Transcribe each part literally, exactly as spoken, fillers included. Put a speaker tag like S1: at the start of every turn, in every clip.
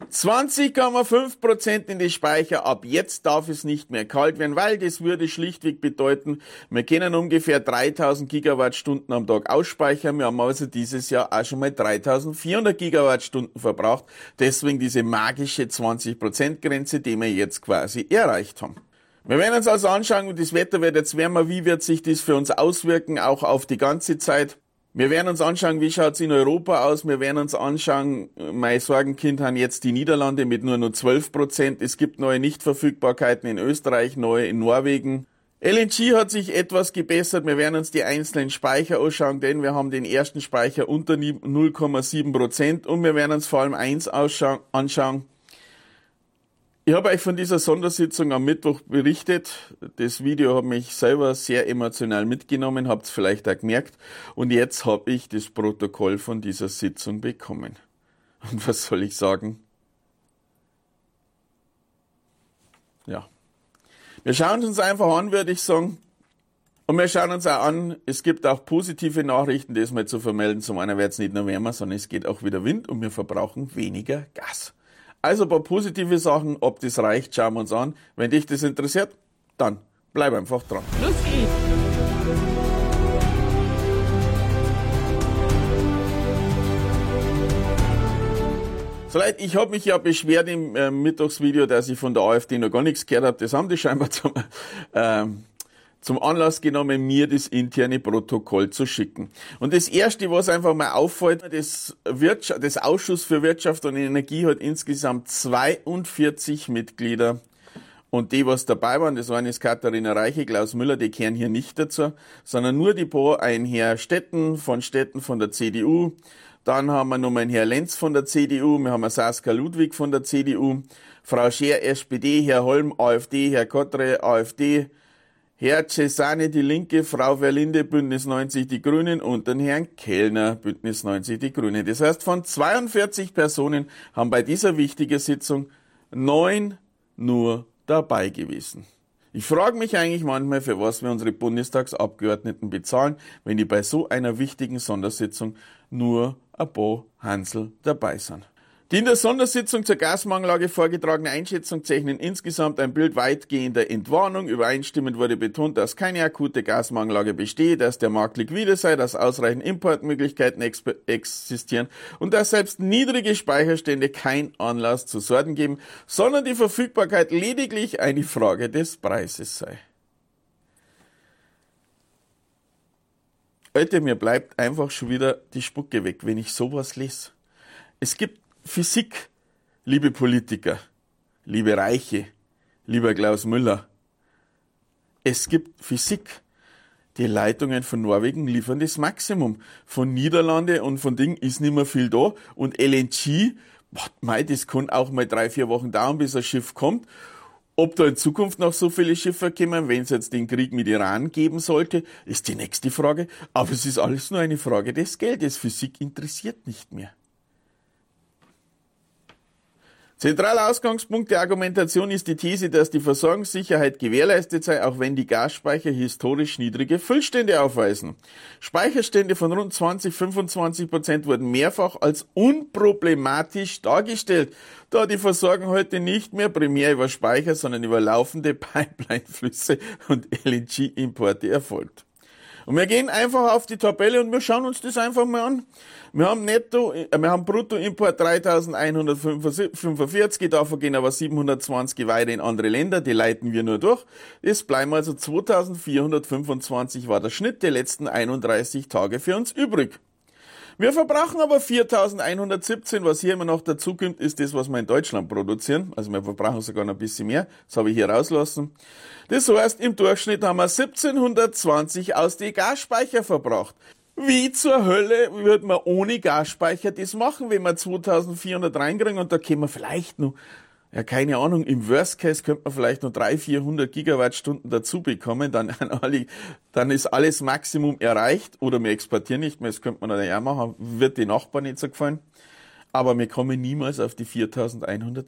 S1: zwanzig Komma fünf Prozent in die Speicher, ab jetzt darf es nicht mehr kalt werden, weil das würde schlichtweg bedeuten, wir können ungefähr dreitausend Gigawattstunden am Tag ausspeichern, wir haben also dieses Jahr auch schon mal dreitausendvierhundert Gigawattstunden verbraucht, deswegen diese magische zwanzig Prozent Grenze, die wir jetzt quasi erreicht haben. Wir werden uns also anschauen, das Wetter wird jetzt wärmer, wie wird sich das für uns auswirken, auch auf die ganze Zeit. Wir werden uns anschauen, wie schaut's in Europa aus. Wir werden uns anschauen, mein Sorgenkind haben jetzt die Niederlande mit nur noch zwölf Prozent. Es gibt neue Nichtverfügbarkeiten in Österreich, neue in Norwegen. L N G hat sich etwas gebessert. Wir werden uns die einzelnen Speicher anschauen, denn wir haben den ersten Speicher unter null Komma sieben Prozent und wir werden uns vor allem eins anschauen. Ich habe euch von dieser Sondersitzung am Mittwoch berichtet. Das Video hat mich selber sehr emotional mitgenommen, habt ihr vielleicht auch gemerkt. Und jetzt habe ich das Protokoll von dieser Sitzung bekommen. Und was soll ich sagen? Ja. Wir schauen uns einfach an, würde ich sagen. Und wir schauen uns auch an, es gibt auch positive Nachrichten, das mal zu vermelden. Zum einen wird es nicht nur wärmer, sondern es geht auch wieder Wind und wir verbrauchen weniger Gas. Also ein paar positive Sachen, ob das reicht, schauen wir uns an. Wenn dich das interessiert, dann bleib einfach dran.
S2: Los geht's!
S1: So leid, ich habe mich ja beschwert im äh, Mittagsvideo, dass ich von der AfD noch gar nichts gehört habe. Das haben die scheinbar zum, ähm, zum Anlass genommen, mir das interne Protokoll zu schicken. Und das Erste, was einfach mal auffällt, das, Wirtschaft, das Ausschuss für Wirtschaft und Energie hat insgesamt zweiundvierzig Mitglieder. Und die, was dabei waren, das waren jetzt Katharina Reiche, Klaus Müller, die kehren hier nicht dazu, sondern nur die paar, ein Herr Stetten von Stetten von der C D U. Dann haben wir noch einen Herr Lenz von der C D U, wir haben eine Saskia Ludwig von der C D U, Frau Scher, S P D, Herr Holm, AfD, Herr Kottre, AfD, Herr Cesane, die Linke, Frau Verlinde, Bündnis neunzig, die Grünen und den Herrn Kellner, Bündnis neunzig, die Grünen. Das heißt, von zweiundvierzig Personen haben bei dieser wichtigen Sitzung neun nur dabei gewesen. Ich frage mich eigentlich manchmal, für was wir unsere Bundestagsabgeordneten bezahlen, wenn die bei so einer wichtigen Sondersitzung nur ein paar Hansel dabei sind. Die in der Sondersitzung zur Gasmangellage vorgetragene Einschätzung zeichnen insgesamt ein Bild weitgehender Entwarnung. Übereinstimmend wurde betont, dass keine akute Gasmangellage bestehe, dass der Markt liquide sei, dass ausreichend Importmöglichkeiten existieren und dass selbst niedrige Speicherstände kein Anlass zu Sorgen geben, sondern die Verfügbarkeit lediglich eine Frage des Preises sei. Alter, mir bleibt einfach schon wieder die Spucke weg, wenn ich sowas lese. Es gibt Physik, liebe Politiker, liebe Reiche, lieber Klaus Müller. Es gibt Physik. Die Leitungen von Norwegen liefern das Maximum. Von Niederlande und von Ding ist nicht mehr viel da. Und L N G, mei, das kann auch mal drei, vier Wochen dauern, bis ein Schiff kommt. Ob da in Zukunft noch so viele Schiffe kommen, wenn es jetzt den Krieg mit Iran geben sollte, ist die nächste Frage. Aber es ist alles nur eine Frage des Geldes. Physik interessiert nicht mehr. Zentraler Ausgangspunkt der Argumentation ist die These, dass die Versorgungssicherheit gewährleistet sei, auch wenn die Gasspeicher historisch niedrige Füllstände aufweisen. Speicherstände von rund zwanzig, fünfundzwanzig Prozent wurden mehrfach als unproblematisch dargestellt, da die Versorgung heute nicht mehr primär über Speicher, sondern über laufende Pipelineflüsse und L N G-Importe erfolgt. Und wir gehen einfach auf die Tabelle und wir schauen uns das einfach mal an. Wir haben netto, wir haben Bruttoimport dreitausendeinhundertfünfundvierzig, davon gehen aber siebenhundertzwanzig weiter in andere Länder, die leiten wir nur durch. Es bleiben also zweitausendvierhundertfünfundzwanzig war der Schnitt der letzten einunddreißig Tage für uns übrig. Wir verbrauchen aber viertausendeinhundertsiebzehn, was hier immer noch dazukommt, ist das, was wir in Deutschland produzieren. Also wir verbrauchen sogar noch ein bisschen mehr, das habe ich hier rauslassen. Das heißt, im Durchschnitt haben wir siebzehnhundertzwanzig aus den Gasspeicher verbraucht. Wie zur Hölle würde man ohne Gasspeicher das machen, wenn wir zweitausendvierhundert reinkriegen und da können wir vielleicht noch, ja keine Ahnung, im Worst Case könnte man vielleicht noch dreihundert, vierhundert Gigawattstunden dazu bekommen, dann, dann ist alles Maximum erreicht oder wir exportieren nicht mehr, das könnte man dann ja machen, wird die Nachbarn nicht so gefallen, aber wir kommen niemals auf die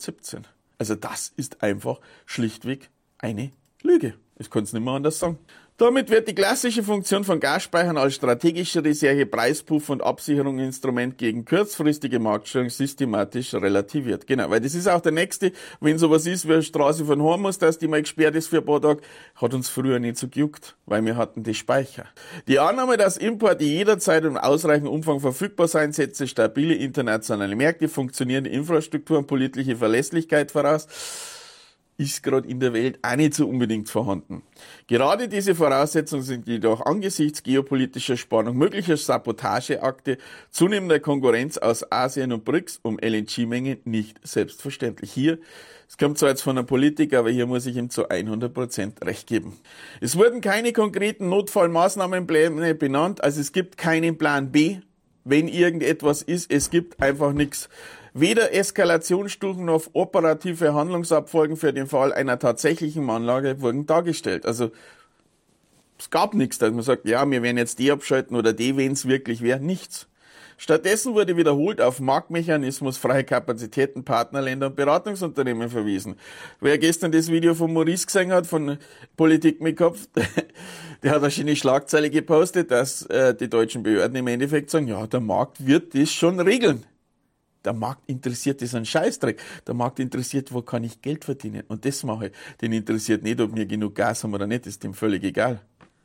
S1: viertausendeinhundertsiebzehn. Also das ist einfach schlichtweg eine Lüge. Ich kann es nicht mehr anders sagen. Damit wird die klassische Funktion von Gasspeichern als strategische Reserve, Preispuff und Absicherungsinstrument gegen kurzfristige Marktstörungen systematisch relativiert. Genau, weil das ist auch der nächste, wenn sowas ist wie eine Straße von Hormus, dass die mal gesperrt ist für ein paar Tage, hat uns früher nicht so gejuckt, weil wir hatten die Speicher. Die Annahme, dass Importe jederzeit und ausreichend Umfang verfügbar sein, setzt stabile internationale Märkte, funktionierende Infrastruktur und politische Verlässlichkeit voraus, ist gerade in der Welt auch nicht so unbedingt vorhanden. Gerade diese Voraussetzungen sind jedoch angesichts geopolitischer Spannung, möglicher Sabotageakte, zunehmender Konkurrenz aus Asien und B R I C S um L N G-Mengen nicht selbstverständlich. Hier, es kommt zwar jetzt von einem Politiker, aber hier muss ich ihm zu hundert Prozent recht geben. Es wurden keine konkreten Notfallmaßnahmenpläne benannt, also es gibt keinen Plan B, wenn irgendetwas ist, es gibt einfach nichts. Weder Eskalationsstufen noch operative Handlungsabfolgen für den Fall einer tatsächlichen Anlage wurden dargestellt. Also es gab nichts, dass man sagt, ja, wir werden jetzt die abschalten oder die, wenn es wirklich wäre, nichts. Stattdessen wurde wiederholt auf Marktmechanismus, freie Kapazitäten, Partnerländer und Beratungsunternehmen verwiesen. Wer gestern das Video von Maurice gesehen hat, von Politik mit Kopf, der hat eine schöne Schlagzeile gepostet, dass äh, die deutschen Behörden im Endeffekt sagen, ja, der Markt wird das schon regeln. Der Markt interessiert das einen Scheißdreck. Der Markt interessiert, wo kann ich Geld verdienen. Und das mache ich. Den interessiert nicht, ob wir genug Gas haben oder nicht. Das ist dem völlig egal.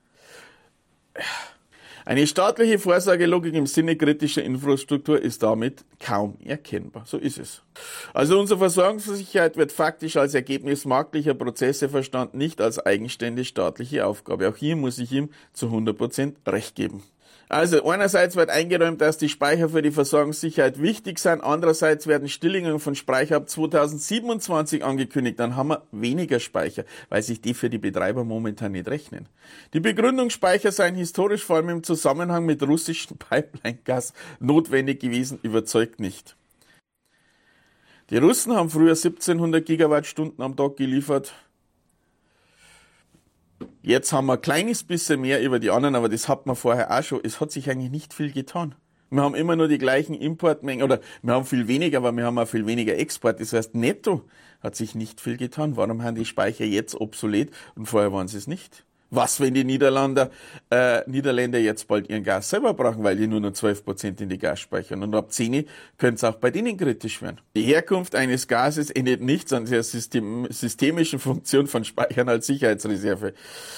S1: Eine staatliche Vorsorgelogik im Sinne kritischer Infrastruktur ist damit kaum erkennbar. So ist es. Also unsere Versorgungssicherheit wird faktisch als Ergebnis marktlicher Prozesse verstanden, nicht als eigenständige staatliche Aufgabe. Auch hier muss ich ihm zu hundert Prozent recht geben. Also einerseits wird eingeräumt, dass die Speicher für die Versorgungssicherheit wichtig sind, andererseits werden Stilllegungen von Speicher ab zweitausendsiebenundzwanzig angekündigt, dann haben wir weniger Speicher, weil sich die für die Betreiber momentan nicht rechnen. Die Begründung, Speicher seien historisch vor allem im Zusammenhang mit russischem Pipeline-Gas notwendig gewesen, überzeugt nicht. Die Russen haben früher siebzehnhundert Gigawattstunden am Tag geliefert. Jetzt haben wir ein kleines bisschen mehr über die anderen, aber das hat man vorher auch schon. Es hat sich eigentlich nicht viel getan. Wir haben immer nur die gleichen Importmengen, oder wir haben viel weniger, aber wir haben auch viel weniger Export. Das heißt, netto hat sich nicht viel getan. Warum haben die Speicher jetzt obsolet und vorher waren sie es nicht? Was, wenn die Niederländer, äh, Niederländer jetzt bald ihren Gas selber brauchen, weil die nur noch zwölf Prozent in die Gas speichern. Und ab zehn könnte es auch bei denen kritisch werden. Die Herkunft eines Gases endet nicht an der System, systemischen Funktion von Speichern als Sicherheitsreserve.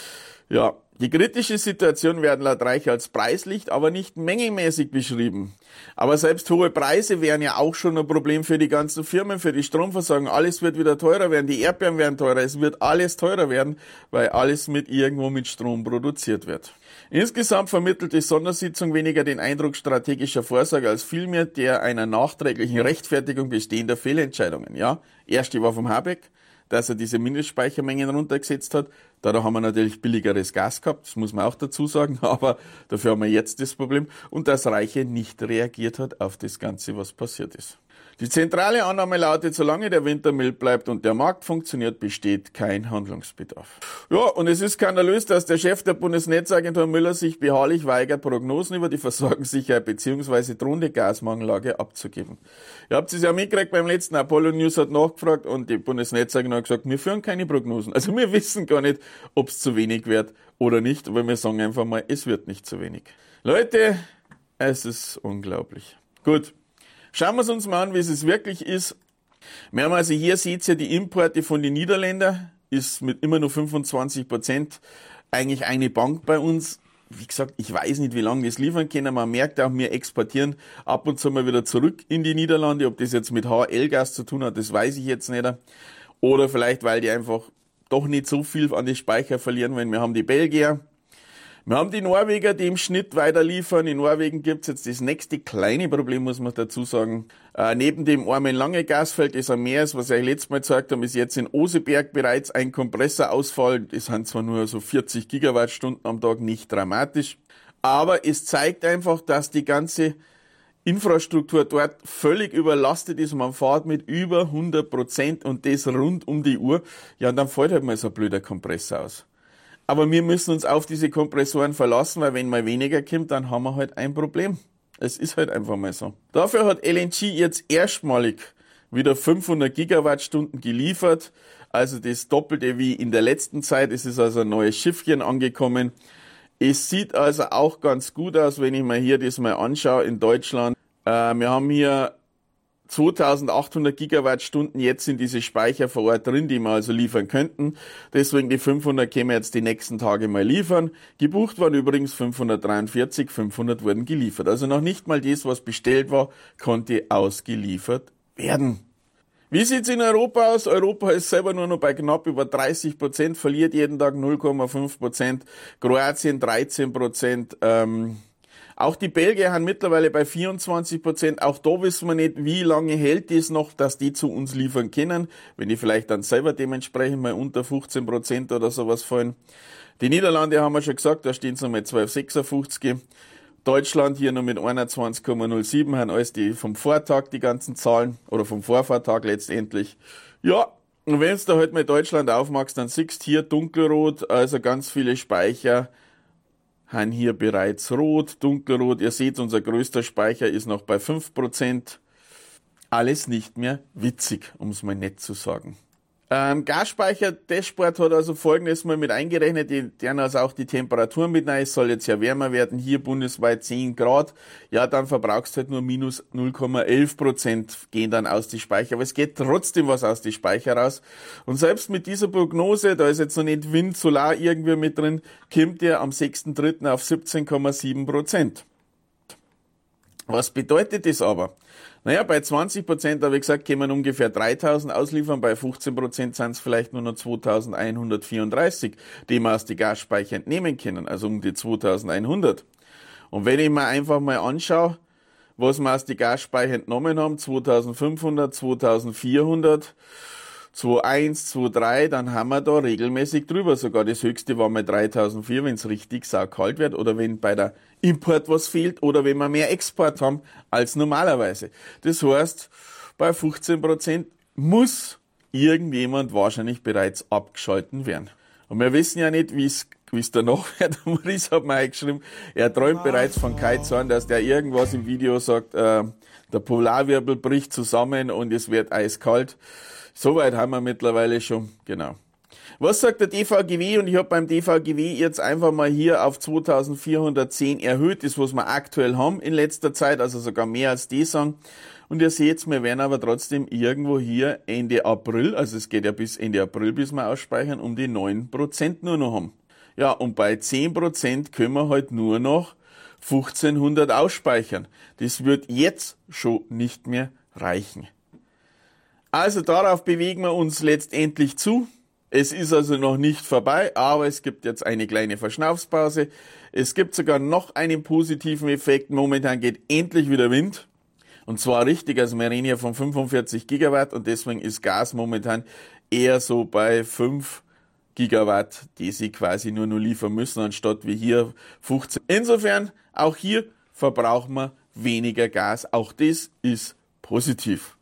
S1: Ja, die kritische Situation werden laut Reich als preislich, aber nicht mengenmäßig beschrieben. Aber selbst hohe Preise wären ja auch schon ein Problem für die ganzen Firmen, für die Stromversorgung. Alles wird wieder teurer werden, die Erdbeeren werden teurer, es wird alles teurer werden, weil alles mit irgendwo mit Strom produziert wird. Insgesamt vermittelt die Sondersitzung weniger den Eindruck strategischer Vorsorge als vielmehr der einer nachträglichen Rechtfertigung bestehender Fehlentscheidungen. Ja, erste war vom Habeck, dass er diese Mindestspeichermengen runtergesetzt hat. Dadurch haben wir natürlich billigeres Gas gehabt, das muss man auch dazu sagen, aber dafür haben wir jetzt das Problem. Und dass Reiche nicht reagiert hat auf das Ganze, was passiert ist. Die zentrale Annahme lautet, solange der Winter mild bleibt und der Markt funktioniert, besteht kein Handlungsbedarf. Ja, und es ist skandalös, dass der Chef der Bundesnetzagentur Müller sich beharrlich weigert, Prognosen über die Versorgungssicherheit bzw. drohende Gasmangellage abzugeben. Ihr habt es ja mitgekriegt, beim letzten Apollo News hat nachgefragt und die Bundesnetzagentur hat gesagt, wir führen keine Prognosen. Also wir wissen gar nicht, ob es zu wenig wird oder nicht, aber wir sagen einfach mal, es wird nicht zu wenig. Leute, es ist unglaublich. Gut. Schauen wir es uns mal an, wie es wirklich ist. Wir haben also hier, seht ihr, die Importe von den Niederländern, ist mit immer nur fünfundzwanzig Prozent eigentlich eine Bank bei uns. Wie gesagt, ich weiß nicht, wie lange wir es liefern können. Man merkt auch, wir exportieren ab und zu mal wieder zurück in die Niederlande. Ob das jetzt mit H L-Gas zu tun hat, das weiß ich jetzt nicht. Oder vielleicht, weil die einfach doch nicht so viel an die Speicher verlieren, wenn wir haben die Belgier. Wir haben die Norweger, die im Schnitt weiter liefern. In Norwegen gibt's jetzt das nächste kleine Problem, muss man dazu sagen. Äh, neben dem armen lange Gasfeld, das am Meer ist, was ich euch letztes Mal gezeigt habe, ist jetzt in Oseberg bereits ein Kompressorausfall. Das sind zwar nur so vierzig Gigawattstunden am Tag, nicht dramatisch. Aber es zeigt einfach, dass die ganze Infrastruktur dort völlig überlastet ist. Man fährt mit über hundert Prozent und das rund um die Uhr. Ja, und dann fällt halt mal so ein blöder Kompressor aus. Aber wir müssen uns auf diese Kompressoren verlassen, weil wenn mal weniger kommt, dann haben wir halt ein Problem. Es ist halt einfach mal so. Dafür hat L N G jetzt erstmalig wieder fünfhundert Gigawattstunden geliefert. also das Doppelte wie in der letzten Zeit. Es ist also ein neues Schiffchen angekommen. Es sieht also auch ganz gut aus, wenn ich mir hier das mal anschaue in Deutschland. Äh, wir haben hier zweitausendachthundert Gigawattstunden jetzt in diese Speicher vor Ort drin, die wir also liefern könnten. Deswegen die fünfhundert können wir jetzt die nächsten Tage mal liefern. Gebucht waren übrigens fünfhundertdreiundvierzig, fünfhundert wurden geliefert. Also noch nicht mal das, was bestellt war, konnte ausgeliefert werden. Wie sieht's in Europa aus? Europa ist selber nur noch bei knapp über dreißig Prozent, verliert jeden Tag null Komma fünf Prozent. Kroatien dreizehn Prozent. Ähm, auch die Belgier haben mittlerweile bei vierundzwanzig Prozent. Auch da wissen wir nicht, wie lange hält das noch, dass die zu uns liefern können. Wenn die vielleicht dann selber dementsprechend mal unter fünfzehn Prozent oder sowas fallen. Die Niederlande haben wir schon gesagt, da stehen sie noch mit zwölf Komma sechsundfünfzig. Deutschland hier noch mit einundzwanzig Komma null sieben, haben alles die vom Vortag, die ganzen Zahlen, oder vom Vorvortag letztendlich. Ja, und wenn du da halt mal Deutschland aufmachst, dann siehst du hier dunkelrot, also ganz viele Speicher haben hier bereits rot, dunkelrot. Ihr seht, unser größter Speicher ist noch bei fünf Prozent. Alles nicht mehr witzig, um es mal nett zu sagen. Ähm, Gasspeicher-Dashboard hat also Folgendes mal mit eingerechnet, die, die haben also auch die Temperaturen mit rein, es soll jetzt ja wärmer werden, hier bundesweit zehn Grad, ja, dann verbrauchst du halt nur minus null Komma elf Prozent gehen dann aus die Speicher, aber es geht trotzdem was aus die Speicher raus. Und selbst mit dieser Prognose, da ist jetzt noch nicht Wind, Solar irgendwie mit drin, kommt der am sechsten dritten auf siebzehn Komma sieben Prozent. Was bedeutet das aber? Naja, bei zwanzig Prozent, habe ich gesagt, können wir ungefähr dreitausend ausliefern, bei fünfzehn Prozent sind es vielleicht nur noch zweitausendeinhundertvierunddreißig, die wir aus den Gasspeicher entnehmen können, also um die zweitausendeinhundert. Und wenn ich mir einfach mal anschaue, was wir aus den Gasspeicher entnommen haben, zweitausendfünfhundert, zweitausendvierhundert, zwei Komma eins, zwei Komma drei, dann haben wir da regelmäßig drüber. Sogar das höchste war mal dreitausendvier, wenn es richtig saukalt wird oder wenn bei der Import was fehlt oder wenn wir mehr Export haben als normalerweise. Das heißt, bei fünfzehn Prozent muss irgendjemand wahrscheinlich bereits abgeschalten werden. Und wir wissen ja nicht, wie es wie es danach wird. Der Maurice hat mir eingeschrieben, er träumt bereits von Kitesurfen, dass der irgendwas im Video sagt, äh, der Polarwirbel bricht zusammen und es wird eiskalt. Soweit haben wir mittlerweile schon, genau. Was sagt der D V G W? Und ich habe beim D V G W jetzt einfach mal hier auf zweitausendvierhundertzehn erhöht, das was wir aktuell haben in letzter Zeit, also sogar mehr als die sagen. Und ihr seht, wir werden aber trotzdem irgendwo hier Ende April, also es geht ja bis Ende April, bis wir ausspeichern, um die neun Prozent nur noch haben. Ja, und bei zehn Prozent können wir halt nur noch fünfzehnhundert ausspeichern. Das wird jetzt schon nicht mehr reichen. Also darauf bewegen wir uns letztendlich zu. Es ist also noch nicht vorbei, aber es gibt jetzt eine kleine Verschnaufspause. Es gibt sogar noch einen positiven Effekt. Momentan geht endlich wieder Wind. Und zwar richtig, also wir reden hier von fünfundvierzig Gigawatt und deswegen ist Gas momentan eher so bei fünf Gigawatt, die sie quasi nur noch liefern müssen, anstatt wie hier fünfzehn. Insofern, auch hier verbrauchen wir weniger Gas. Auch das ist positiv.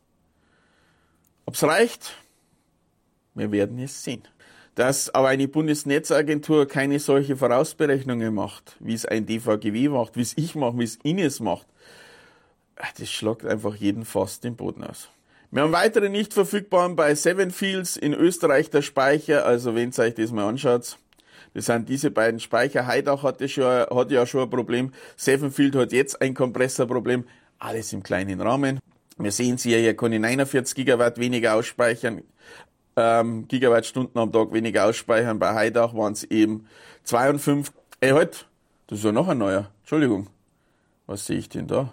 S1: Ob's reicht? Wir werden es sehen. Dass aber eine Bundesnetzagentur keine solche Vorausberechnungen macht, wie es ein D V G W macht, wie es ich mache, wie es Ines macht, das schlagt einfach jeden fast den Boden aus. Wir haben weitere nicht verfügbaren bei Seven Fields in Österreich der Speicher, also wenn ihr euch das mal anschaut. Das sind diese beiden Speicher. Heidach hatte, schon, hatte ja schon ein Problem. Seven Field hat jetzt ein Kompressorproblem. Alles im kleinen Rahmen. Wir sehen sie ja, hier kann ich neunundvierzig Gigawatt weniger ausspeichern, ähm, Gigawattstunden am Tag weniger ausspeichern. Bei Heidach waren es eben zweiundfünfzig. Ey, halt, das ist ja noch ein neuer. Entschuldigung. Was sehe ich denn da?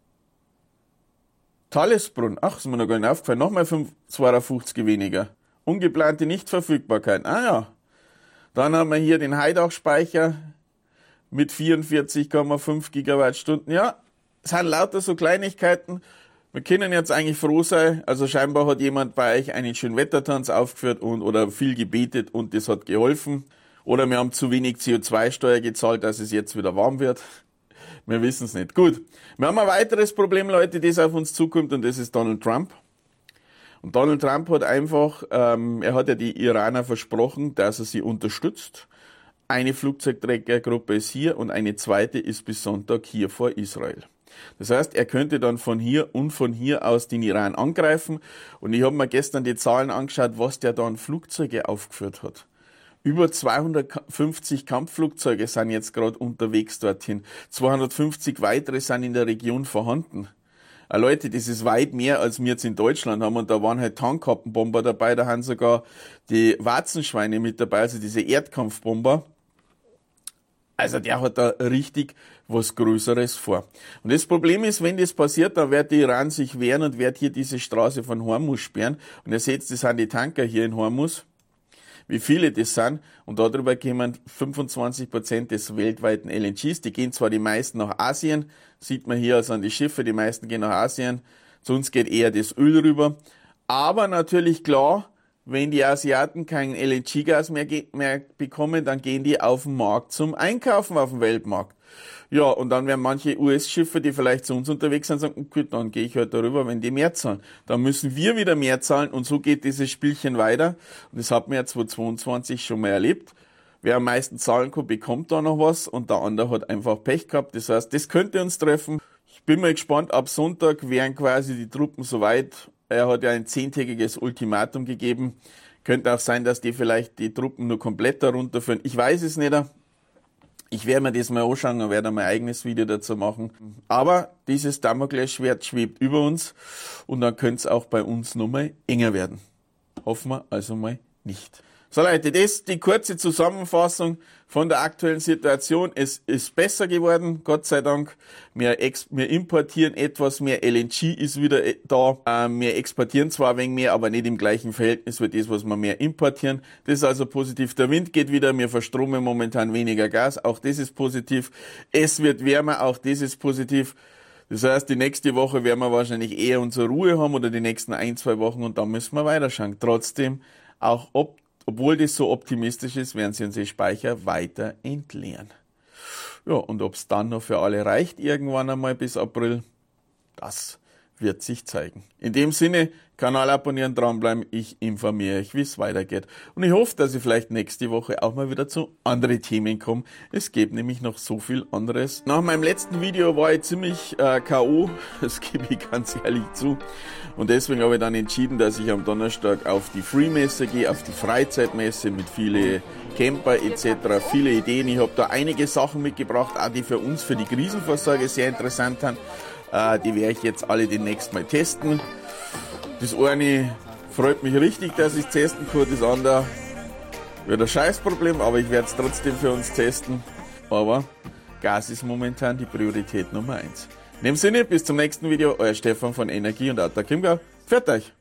S1: Thalesbrunn. Ach, ist mir noch gar nicht aufgefallen. Nochmal zweiundfünfzig weniger. Ungeplante Nichtverfügbarkeit. Ah ja. Dann haben wir hier den Heidach-Speicher mit vierundvierzig Komma fünf Gigawattstunden. Ja, es sind lauter so Kleinigkeiten. Wir können jetzt eigentlich froh sein, also scheinbar hat jemand bei euch einen schönen Wettertanz aufgeführt und oder viel gebetet und das hat geholfen. Oder wir haben zu wenig C O zwei Steuer gezahlt, dass es jetzt wieder warm wird. Wir wissen es nicht. Gut, wir haben ein weiteres Problem, Leute, das auf uns zukommt und das ist Donald Trump. Und Donald Trump hat einfach, ähm, er hat ja die Iraner versprochen, dass er sie unterstützt. Eine Flugzeugträgergruppe ist hier und eine zweite ist bis Sonntag hier vor Israel. Das heißt, er könnte dann von hier und von hier aus den Iran angreifen. Und ich habe mir gestern die Zahlen angeschaut, was der da an Flugzeuge aufgeführt hat. Über zweihundertfünfzig Kampfflugzeuge sind jetzt gerade unterwegs dorthin. zweihundertfünfzig weitere sind in der Region vorhanden. Äh, Leute, das ist weit mehr, als wir jetzt in Deutschland haben. Und da waren halt Tankkappenbomber dabei, da haben sogar die Warzenschweine mit dabei, also diese Erdkampfbomber. Also der hat da richtig was Größeres vor. Und das Problem ist, wenn das passiert, dann wird der Iran sich wehren und wird hier diese Straße von Hormuz sperren. Und ihr seht, das sind die Tanker hier in Hormuz, wie viele das sind. Und darüber kommen fünfundzwanzig Prozent des weltweiten L N Gs. Die gehen zwar die meisten nach Asien, sieht man hier also an die Schiffe, die meisten gehen nach Asien. Zu uns geht eher das Öl rüber. Aber natürlich klar, wenn die Asiaten kein L N G-Gas mehr, mehr bekommen, dann gehen die auf den Markt zum Einkaufen auf dem Weltmarkt. Ja, und dann werden manche U S-Schiffe, die vielleicht zu uns unterwegs sind, sagen, gut, dann gehe ich halt darüber, wenn die mehr zahlen. Dann müssen wir wieder mehr zahlen und so geht dieses Spielchen weiter. Und das hat man ja zweitausendzweiundzwanzig schon mal erlebt. Wer am meisten zahlen kann, bekommt da noch was und der andere hat einfach Pech gehabt. Das heißt, das könnte uns treffen. Ich bin mal gespannt, ab Sonntag wären quasi die Truppen soweit. Er hat ja ein zehntägiges Ultimatum gegeben. Könnte auch sein, dass die vielleicht die Truppen nur komplett darunter führen. Ich weiß es nicht. Ich werde mir das mal anschauen und werde mein eigenes Video dazu machen. Aber dieses Damoklesschwert schwebt über uns und dann könnte es auch bei uns nochmal enger werden. Hoffen wir also mal nicht. So Leute, das ist die kurze Zusammenfassung von der aktuellen Situation. Es ist besser geworden, Gott sei Dank. Wir, ex wir importieren etwas mehr, L N G ist wieder da. Ähm, wir exportieren zwar ein wenig mehr, aber nicht im gleichen Verhältnis wie das, was wir mehr importieren. Das ist also positiv. Der Wind geht wieder, wir verstromen momentan weniger Gas, auch das ist positiv. Es wird wärmer, auch das ist positiv. Das heißt, die nächste Woche werden wir wahrscheinlich eher unsere Ruhe haben oder die nächsten ein, zwei Wochen und dann müssen wir weiterschauen. Trotzdem, auch ob Obwohl das so optimistisch ist, werden sie unsere Speicher weiter entleeren. Ja, und ob es dann noch für alle reicht, irgendwann einmal bis April, das wird sich zeigen. In dem Sinne, Kanal abonnieren, dranbleiben, ich informiere euch, wie es weitergeht. Und ich hoffe, dass ich vielleicht nächste Woche auch mal wieder zu anderen Themen komme. Es gibt nämlich noch so viel anderes. Nach meinem letzten Video war ich ziemlich äh, K O, das gebe ich ganz ehrlich zu. Und deswegen habe ich dann entschieden, dass ich am Donnerstag auf die Free-Messe gehe, auf die Freizeitmesse mit vielen Camper et cetera. Viele Ideen. Ich habe da einige Sachen mitgebracht, auch die für uns, für die Krisenvorsorge sehr interessant sind. Äh, die werde ich jetzt alle demnächst mal testen. Das eine freut mich richtig, dass ich es testen kann, das andere wird ein Scheißproblem, aber ich werde es trotzdem für uns testen. Aber Gas ist momentan die Priorität Nummer eins. In dem Sinne, bis zum nächsten Video, euer Stefan von Energie und Autark Chiemgau. Pfiat euch!